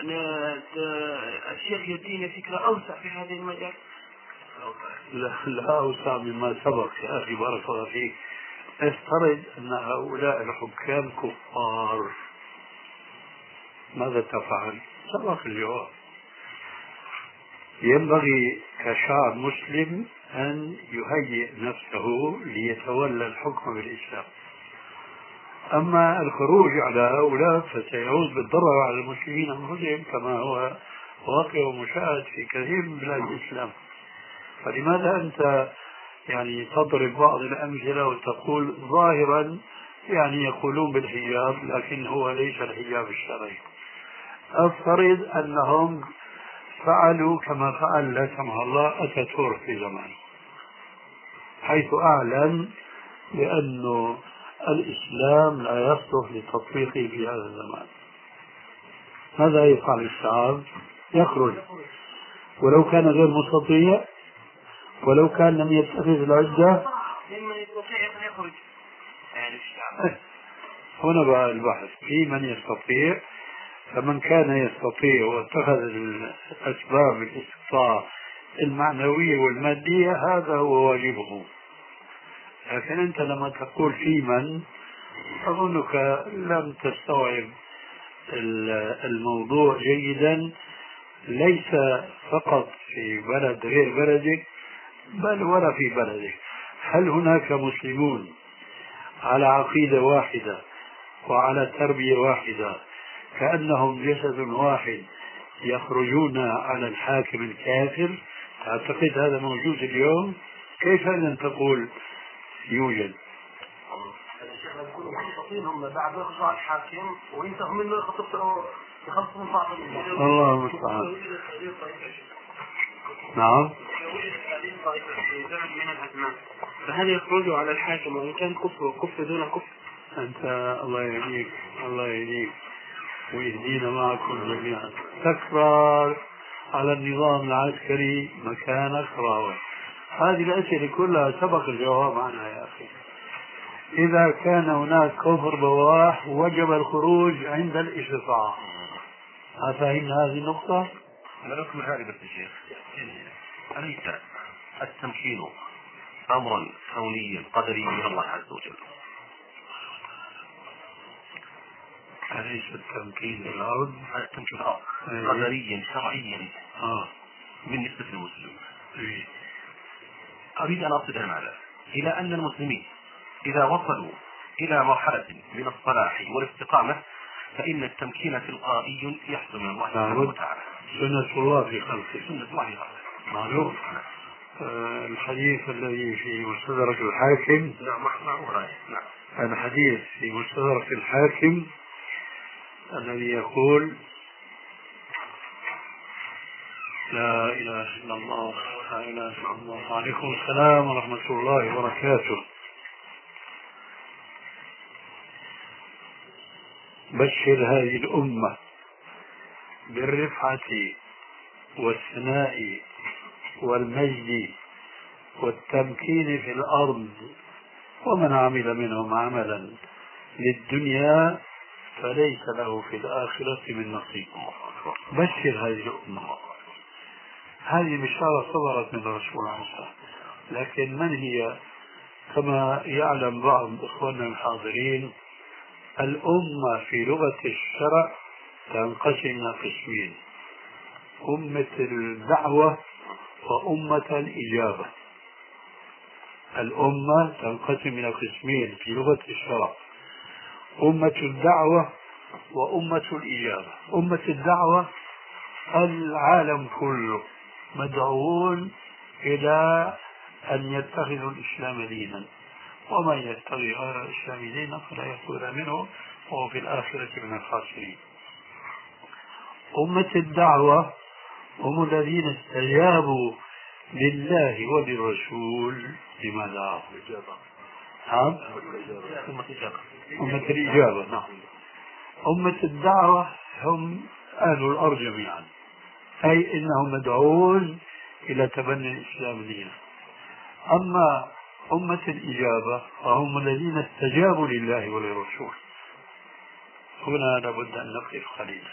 الشيخ يدينا فكرة أوسع في هذا المجال؟ لا, لا أوسع مما سبق يا أخي بارك الله فيك. افترض أن هؤلاء الحكام كفار، ماذا تفعل؟ سبق الجواب. ينبغي كشعب مسلم أن يهيئ نفسه ليتولى الحكم بالإسلام. أما الخروج على هؤلاء فسيعود بالضرر على المسلمين أنفسهم كما هو واقع ومشاهد في كثير من بلاد الإسلام. فلماذا أنت يعني تضرب بعض الأمثلة وتقول ظاهرا يعني يقولون بالحجاب لكن هو ليس الحجاب الشرعي؟ أفترض أنهم فعلوا كما فعل لا سمح الله أتاتورك في زمان، حيث أعلن بأنه الإسلام لا يصلح لتطبيقه في هذا الزمان. ماذا يفعل الشعب؟ يخرج، ولو كان غير مستطيع، ولو كان لم يتخذ العدة ممن يستطيع أن يخرج. يعني الشعب هنا بقى البحث في من يستطيع، فمن كان يستطيع واتخذ الأسباب الاستطاعة المعنوية والمادية هذا هو واجبه. لكن أنت لما تقول في من، أظنك لم تستوعب الموضوع جيدا، ليس فقط في بلد غير بلدك بل ولا في بلدك. هل هناك مسلمون على عقيدة واحدة وعلى تربية واحدة كأنهم جسد واحد يخرجون على الحاكم الكافر؟ تعتقد هذا موجود اليوم؟ كيف أن تقول يوجد؟ الشيخ يكونوا مخططين هم بعد يخرجوا على الحاكم وينتهوا منه يخططوا يخلصوا من بعض الله المستعان. نعم. من الأزمان فهل يخرجوا على الحاكم وإن كان كفر وكفر دون كفر؟ أنت الله يهديك الله يهديك ويهدينا معكم جميعا. تكرار على النظام العسكري مكانك راوي. هذه الأسئلة كلها سبق الجواب عنها يا أخي. إذا كان هناك كفر بواح وجب الخروج عند الاستطاعة. أفهمنا هذه النقطة؟ أنا أكمل هذه بس يا شيخ. أليس التمكين أمرا كونيا قدريا من الله عز وجل؟ أليس التمكين في الأرض؟ التمكين الأرض قدريا شرعيا آه. بالنسبة للمسلم. إيه. أريد أن أصل هذا إلى أن المسلمين إذا وصلوا إلى مرحلة من الصلاح والاستقامة فإن التمكين تلقائي يحصل من الله سبحانه وتعالى. سنة الله في خلقه. سنة الله في خلقه. معلوم. آه الحديث الذي في مستدرك الحاكم. نعم معروف. نعم. الحديث في مستدرك الحاكم الذي يقول لا إله إلا الله لا إله إلا الله. وعليكم السلام ورحمة الله وبركاته. بشر هذه الأمة بالرفعة والثناء والمجد والتمكين في الأرض، ومن عمل منهم عملا للدنيا فليس له في الآخرة من نصيب. بشر هذه الأمة. هذه بشارة صدرت من الرسول عليه الصلاة والسلام، لكن من هي؟ كما يعلم بعض إخواننا الحاضرين الأمة في لغة الشرع تنقسم إلى قسمين: أمة الدعوة وأمة الإجابة. الأمة تنقسم إلى قسمين في لغة الشرع: أمة الدعوة وأمة الإجابة. أمة الدعوة العالم كله مدعوون إلى أن يتخذوا الإسلام دينا، ومن يتخذ غير الإسلام دينا فلا يقبل منه وهو في الآخرة من الخاسرين. أمة الدعوة هم الذين استجابوا لله وللرسول لما دعاهم. نعم، أمة الإجابة. نعم، أمة الدعوة هم أهل الأرض جميعا، أي إنهم مدعون إلى تبني الإسلام دينا. أما أمة الإجابة فهم الذين استجابوا لله وللرسول. هنا لابد أن نقف قليلا.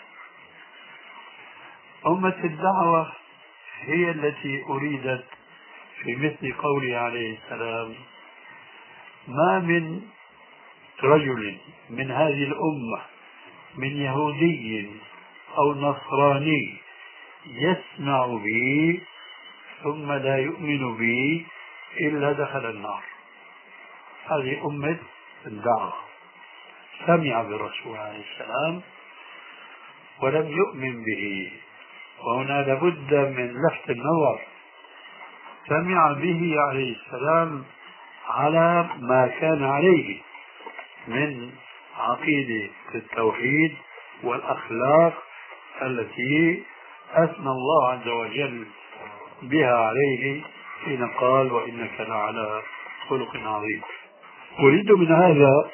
أمة الدعوة هي التي أريدت في مثل قوله عليه السلام: ما من رجل من هذه الأمة من يهودي أو نصراني يسمع بي ثم لا يؤمن بي إلا دخل النار. هذه أمة الدعوة، سمع بالرسول عليه السلام ولم يؤمن به. وهنا لابد من لفت النظر: سمع به عليه السلام على ما كان عليه من عقيدة التوحيد والأخلاق التي أثنى الله عز وجل بها عليه حين قال: وإنك لعلى خلق عظيم. أريد من هذا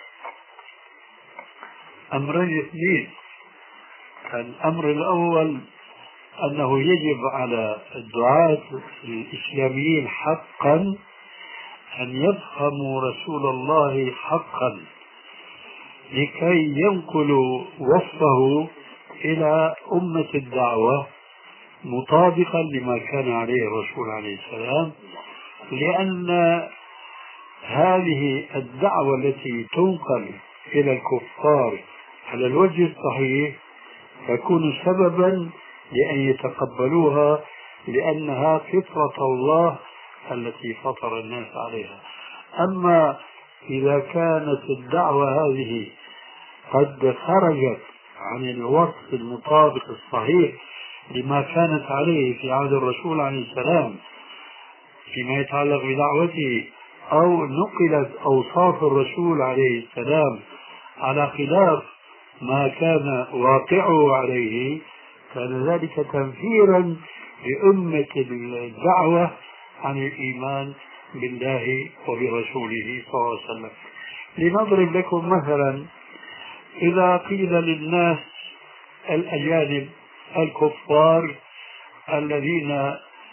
أمرين اثنين. الأمر الأول أنه يجب على الدعاة الإسلاميين حقا أن يفهموا رسول الله حقا لكي ينقلوا وصفه إلى أمة الدعوة مطابقا لما كان عليه الرسول عليه السلام، لأن هذه الدعوة التي تنقل إلى الكفار على الوجه الصحيح تكون سببا لأن يتقبلوها، لأنها فطرة الله التي فطر الناس عليها. أما إذا كانت الدعوة هذه قد خرجت عن الوصف المطابق الصحيح لما كانت عليه في عهد الرسول عليه السلام فيما يتعلق بدعوته، أو نقلت أوصاف الرسول عليه السلام على خلاف ما كان واقعه عليه، كان ذلك تنفيرا لأمة الدعوة عن الإيمان بالله وبرسوله صلى الله عليه وسلم. لنضرب لكم مثلا: إذا قيل للناس الأجانب الكفار الذين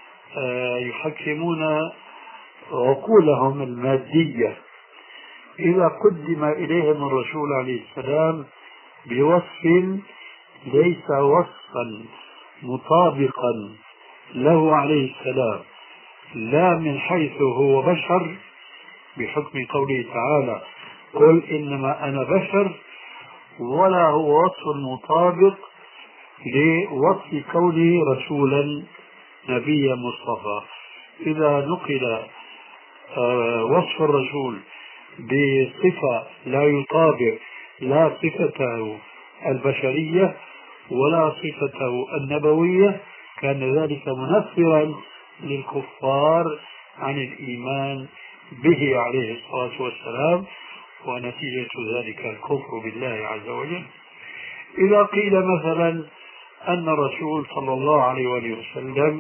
يحكمون عقولهم المادية، إذا قدم إليهم الرسول عليه السلام بوصف ليس وصفا مطابقا له عليه السلام، لا من حيث هو بشر بحكم قوله تعالى: قل إنما أنا بشر، ولا هو وصف مطابق لوصف كونه رسولا نبيا مصطفى. إذا نقل وصف الرسول بصفة لا يطابق لا صفته البشرية ولا صفته النبوية، كان ذلك منفرا للكفار عن الإيمان به عليه الصلاة والسلام، ونتيجة ذلك الكفر بالله عز وجل. إذا قيل مثلا أن الرسول صلى الله عليه وسلم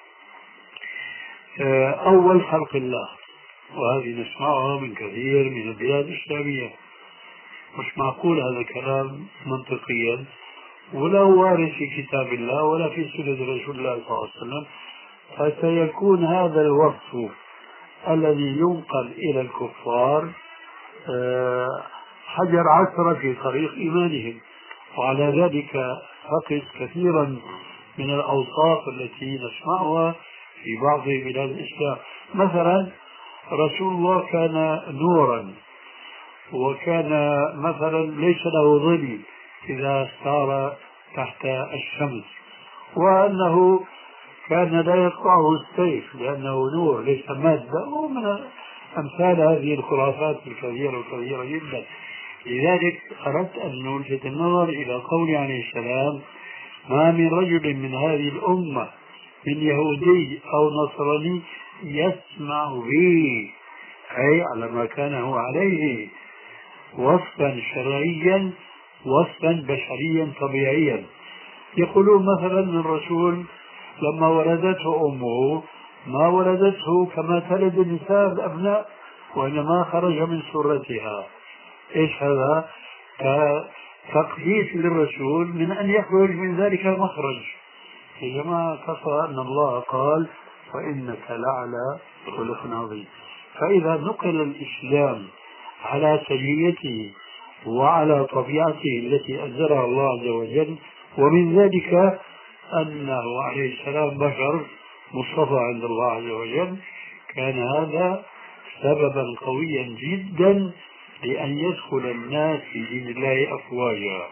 أول خلق الله، وهذه نسمعها من كثير من البلاد الإسلامية، مش معقول هذا الكلام منطقيا ولا وارد في كتاب الله ولا في سنة رسول الله صلى الله عليه وسلم، فسيكون هذا الوصف الذي ينقل إلى الكفار حجر عثرة في طريق إيمانهم. وعلى ذلك فقس كثيرا من الأوصاف التي نسمعها في بعض بلاد الإسلام. مثلا رسول الله كان نورا، وكان مثلا ليس له ظل إذا سار تحت الشمس، وأنه كان لا يقطعه السيف لأنه نور ليس مادة، ومن أمثال هذه الخرافات الكبيرة الكبيرة جدا. لذلك أردت أن نلفت النظر إلى قول عليه السلام: ما من رجل من هذه الأمة من يهودي أو نصراني يسمع به، أي على ما كان هو عليه، وصفا شرعيا وصفا بشريا طبيعيا. يقولون مثلا من الرسول لما ولدته أمه ما ولدته كما تلد النساء الأبناء، وإنما خرج من سرتها. إيش هذا؟ تقديس للرسول من أن يخرج من ذلك المخرج. يا جماعة كفى أن الله قال: وإنك لعلى خلق عظيم. فإذا نقل الإسلام على سجيته وعلى طبيعته التي أنزلها الله عز وجل، ومن ذلك أنه عليه السلام بشر مصطفى عند الله عز وجل، كان هذا سببا قويا جدا لأن يدخل الناس في دين الله أفواجا.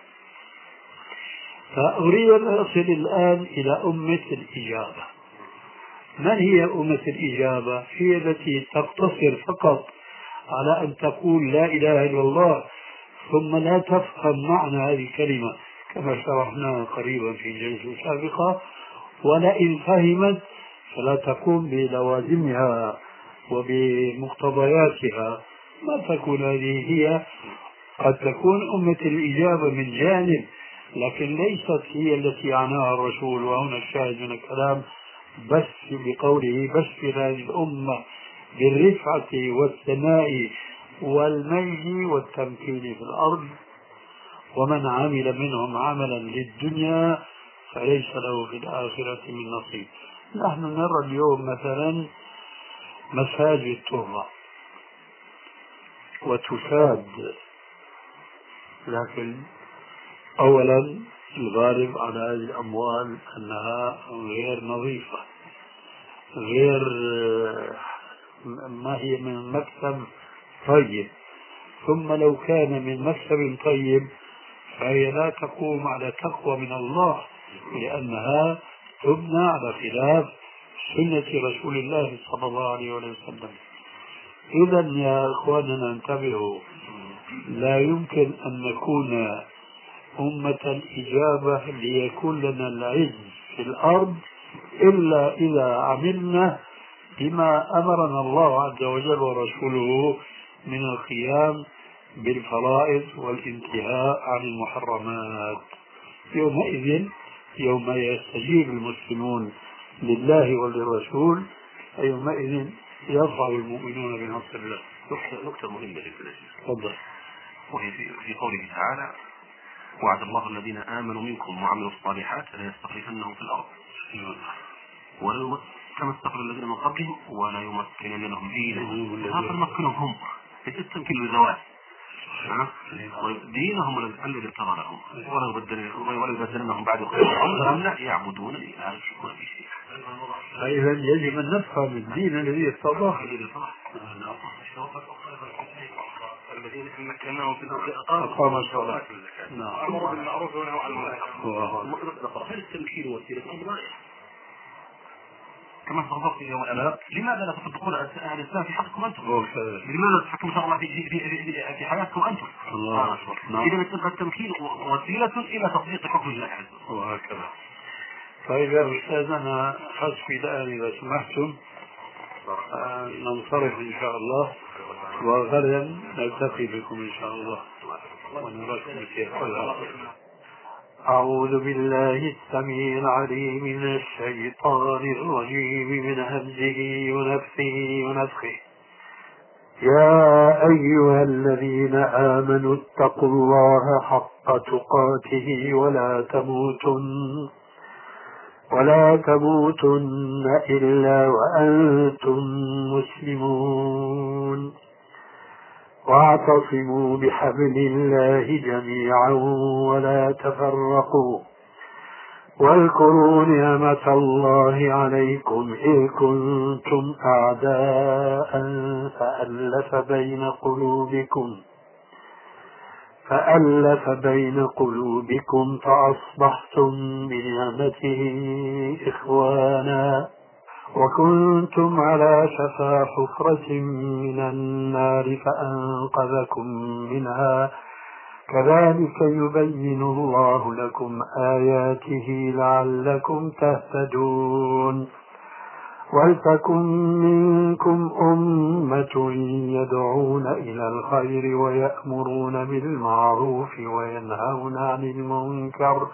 فأريد أن أصل الآن إلى أمة الإجابة. من هي أمة الإجابة؟ هي التي تقتصر فقط على أن تقول لا إله إلا الله ثم لا تفهم معنى هذه الكلمة كما شرحناها قريبا في الجلسة السابقة، ولئن فهمت فلا تقوم بلوازمها وبمقتضياتها. ما تكون هذه هي. قد تكون أمة الإجابة من جانب، لكن ليست هي التي عناها الرسول. وهنا الشاهد من الكلام بس بقوله: بشر هذه الأمة بالرفعة والثناء والمجد والتمكين في الأرض، ومن عمل منهم عملا للدنيا فليس له في الآخرة من نصيب. نحن نرى اليوم مثلا مساجد ترى وتساد، لكن أولا الغالب على هذه الأموال أنها غير نظيفة، غير ما هي من مكسب طيب. ثم لو كان من مكسب طيب فهي لا تقوم على تقوى من الله، لأنها تبنى على خلاف سنة رسول الله صلى الله عليه وسلم. إذا يا إخواننا انتبهوا، لا يمكن أن نكون أمة الإجابة ليكون لنا العز في الأرض إلا إذا عملنا بما أمرنا الله عز وجل ورسوله من القيام بالفرائض والانتهاء عن المحرمات. يومئذ يوم يستجيب المسلمون لله وللرسول، يومئذ يرفع المؤمنون بنصر الله. نقطة مهمة جدا. تفضل. وهي في قوله تعالى: وعد الله الذين آمنوا منكم وعملوا الصالحات ليستخلفنهم في الأرض ولا كما استخلف الذين من قبلهم ولا يمكنن لهم دينهم. هذا المكنهم هم ليس التمكين للزواج، دينهم الذي ارتضى لهم ولا يبدلنهم بعد قولهم لا يعبدون لا يشركون به شيئا. فإذا يجب أن نفهم الدين الذي ارتضاه. الذين مكناهم في الأرض أقاموا الصلاة. أمروا بالمعروف ونهوا عن المنكر. هل التمكين وسيلة الله؟ كما تفضلت في يوم الأمام، لماذا لا تطبقون أهل الإسلام في حقكم أنتم؟ لماذا لا تحكموا شرع الله في في في في حياتكم أنتم؟ الله أكبر. إذا التمكين وسيلة إلى تطبيق حكم الله عز وجل. وهكذا. طيب يا أستاذنا حسبي الآن إذا سمحتم ننصرف إن شاء الله، وغدا نلتقي بكم إن شاء الله ونراكم بخير. أعوذ بالله السميع العليم من الشيطان الرجيم من همزه ونفسه ونفخه. يا أيها الذين آمنوا اتقوا الله حق تقاته ولا تموتن ولا تموتن إلا وأنتم مسلمون، واعتصموا بحبل الله جميعا ولا تفرقوا، واذكروا نعمة الله عليكم إذ كنتم أعداء فألف بين قلوبكم فألف بين قلوبكم فأصبحتم بنعمته إخوانا وكنتم على شفا حفرة من النار فأنقذكم منها كذلك يبين الله لكم آياته لعلكم تهتدون ولتكن منكم أمة يدعون إلى الخير ويأمرون بالمعروف وينهون عن المنكر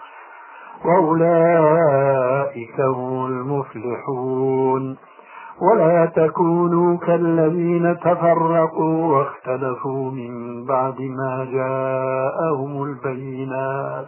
وأولئك هم المفلحون ولا تكونوا كالذين تفرقوا واختلفوا من بعد ما جاءهم البينات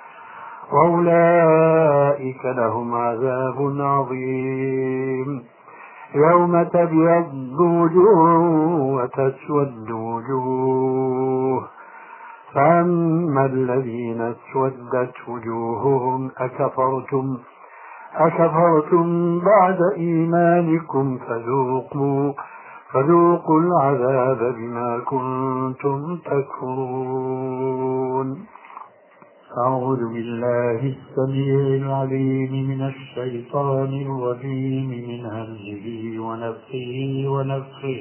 وأولئك لهم عذاب عظيم يوم تبيض وجوه وتسود وجوه فأما الذين اسودت وجوههم أكفرتم أكفرتم بعد إيمانكم فذوقوا فذوقوا العذاب بما كنتم تكفرون. أعوذ بالله السميع العليم من الشيطان الرجيم من همزه ونفخه ونفخه.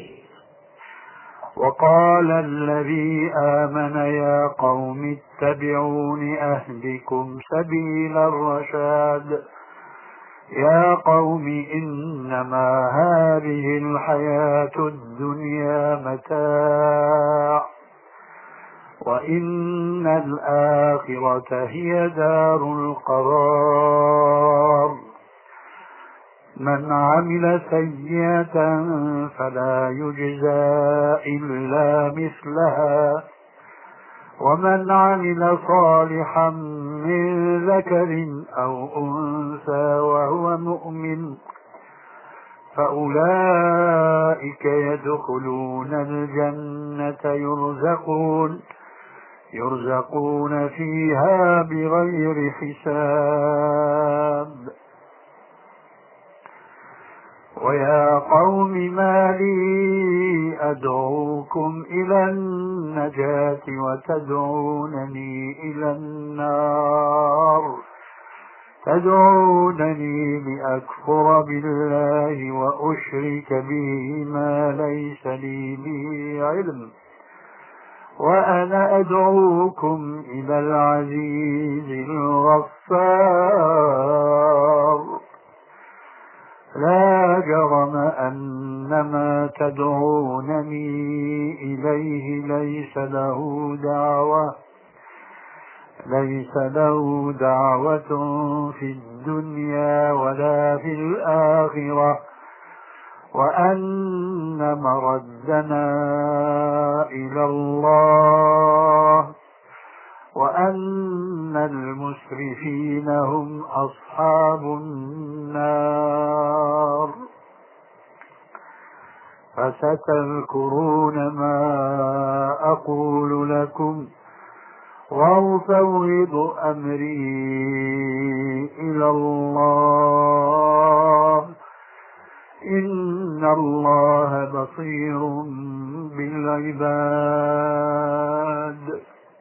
وقال الذي آمن يا قوم اتبعون أهدكم سبيل الرشاد يا قوم إنما هذه الحياة الدنيا متاع وإن الآخرة هي دار القرار من عمل سيئة فلا يجزى إلا مثلها ومن عمل صالحا من ذكر أو أنثى وهو مؤمن فأولئك يدخلون الجنة يرزقون يرزقون فيها بغير حساب. ويا قوم ما لي أدعوكم إلى النجاة وتدعونني إلى النار تدعونني لأكفر بالله وأشرك به ما ليس لي به علم وأنا أدعوكم إلى العزيز الغفار لا جرم أن ما تدعونني إليه ليس له دعوة ليس له دعوة في الدنيا ولا في الآخرة وأن مردنا إلى الله وأن المسرفين هم أصحاب النار. فستذكرون ما أقول لكم وأفوض أمري إلى الله إن الله بصير بالعباد.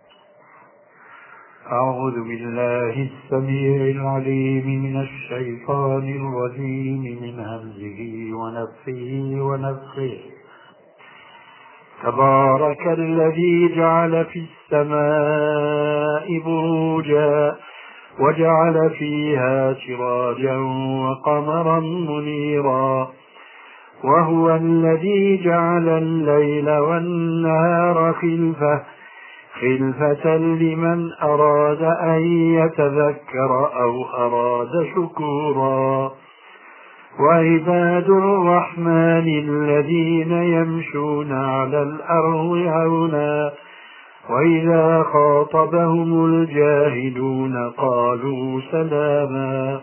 أعوذ بالله السميع العليم من الشيطان الرجيم من همزه ونفخه ونفخه. تبارك الذي جعل في السماء بروجا وجعل فيها سراجا وقمرا منيرا وهو الذي جعل الليل والنهار خلفة خلفة لمن أراد أن يتذكر أو أراد شكورا. وعباد الرحمن الذين يمشون على الأرض هونا وإذا خاطبهم الجاهلون قالوا سلاما.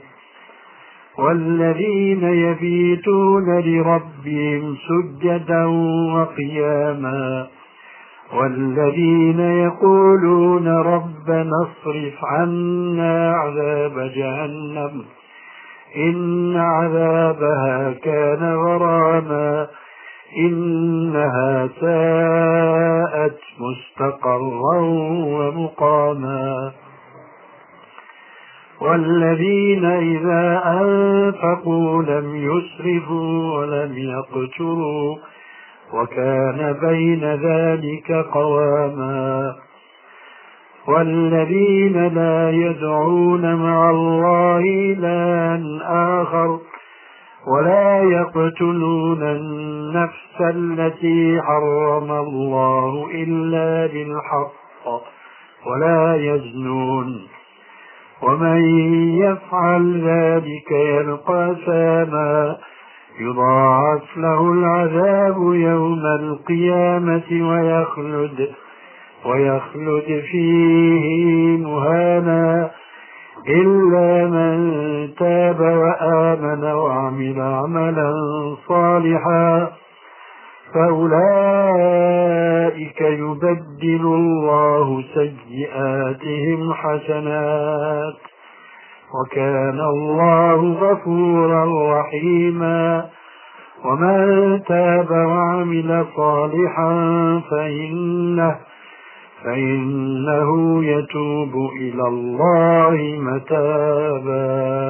والذين يبيتون لربهم سجدا وقياما والذين يقولون ربنا اصرف عنا عذاب جهنم إن عذابها كان غراما إنها ساءت مستقرا ومقاما. والذين إذا أنفقوا لم يسرفوا ولم يقتروا وكان بين ذلك قواما. والذين لا يدعون مع الله إلها آخر ولا يقتلون النفس التي حرم الله إلا بالحق ولا يزنون ومن يفعل ذلك يلقى أثاما يضاعف له العذاب يوم القيامة ويخلد ويخلد فيه مهانا إلا من تاب وآمن وعمل عملا صالحا فأولئك يبدل الله سيئاتهم حسنات وكان الله غفورا رحيما. ومن تاب وعمل صالحا فإنه فإنه يتوب إلى الله متابا.